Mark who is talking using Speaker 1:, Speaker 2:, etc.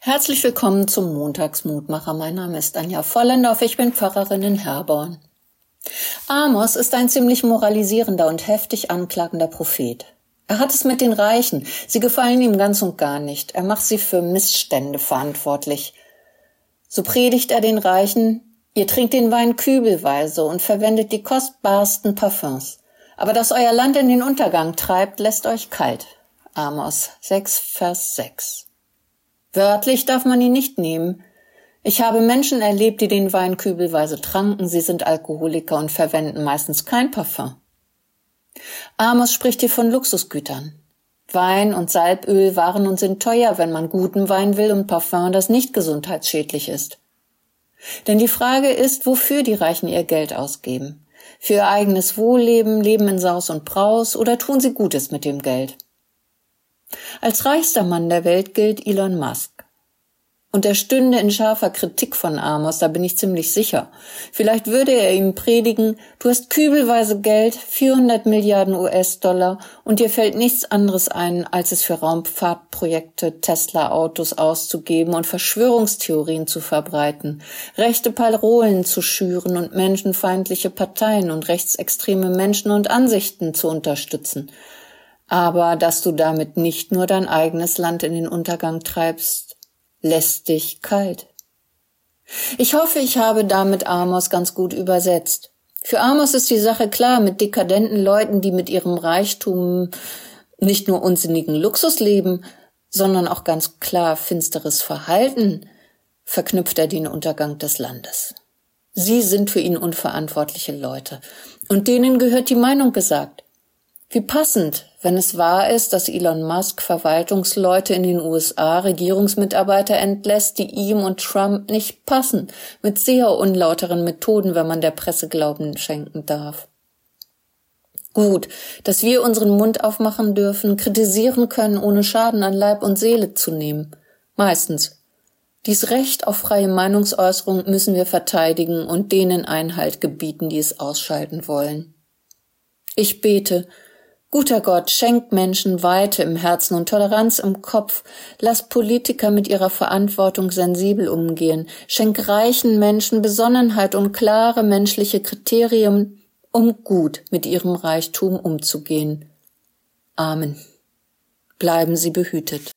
Speaker 1: Herzlich willkommen zum Montagsmutmacher. Mein Name ist Anja Vollendorf, ich bin Pfarrerin in Herborn. Amos ist ein ziemlich moralisierender und heftig anklagender Prophet. Er hat es mit den Reichen. Sie gefallen ihm ganz und gar nicht. Er macht sie für Missstände verantwortlich. So predigt er den Reichen: Ihr trinkt den Wein kübelweise und verwendet die kostbarsten Parfüms. Aber dass euer Land in den Untergang treibt, lässt euch kalt. Amos 6, Vers 6. Wörtlich darf man ihn nicht nehmen. Ich habe Menschen erlebt, die den Wein kübelweise tranken. Sie sind Alkoholiker und verwenden meistens kein Parfum. Amos spricht hier von Luxusgütern. Wein und Salböl waren und sind teuer, wenn man guten Wein will und Parfum, das nicht gesundheitsschädlich ist. Denn die Frage ist, wofür die Reichen ihr Geld ausgeben. Für ihr eigenes Wohlleben, Leben in Saus und Braus, oder tun sie Gutes mit dem Geld? Als reichster Mann der Welt gilt Elon Musk. Und er stünde in scharfer Kritik von Amos, da bin ich ziemlich sicher. Vielleicht würde er ihm predigen: Du hast kübelweise Geld, 400 Milliarden US-Dollar, und dir fällt nichts anderes ein, als es für Raumfahrtprojekte, Tesla-Autos auszugeben und Verschwörungstheorien zu verbreiten, rechte Parolen zu schüren und menschenfeindliche Parteien und rechtsextreme Menschen und Ansichten zu unterstützen. Aber dass du damit nicht nur dein eigenes Land in den Untergang treibst, lässt dich kalt. Ich hoffe, ich habe damit Amos ganz gut übersetzt. Für Amos ist die Sache klar: Mit dekadenten Leuten, die mit ihrem Reichtum nicht nur unsinnigen Luxus leben, sondern auch ganz klar finsteres Verhalten, verknüpft er den Untergang des Landes. Sie sind für ihn unverantwortliche Leute, und denen gehört die Meinung gesagt. Wie passend, wenn es wahr ist, dass Elon Musk Verwaltungsleute in den USA, Regierungsmitarbeiter entlässt, die ihm und Trump nicht passen, mit sehr unlauteren Methoden, wenn man der Presse Glauben schenken darf. Gut, dass wir unseren Mund aufmachen dürfen, kritisieren können, ohne Schaden an Leib und Seele zu nehmen. Meistens. Dies Recht auf freie Meinungsäußerung müssen wir verteidigen und denen Einhalt gebieten, die es ausschalten wollen. Ich bete: Guter Gott, schenk Menschen Weite im Herzen und Toleranz im Kopf. Lass Politiker mit ihrer Verantwortung sensibel umgehen. Schenk reichen Menschen Besonnenheit und klare menschliche Kriterien, um gut mit ihrem Reichtum umzugehen. Amen. Bleiben Sie behütet.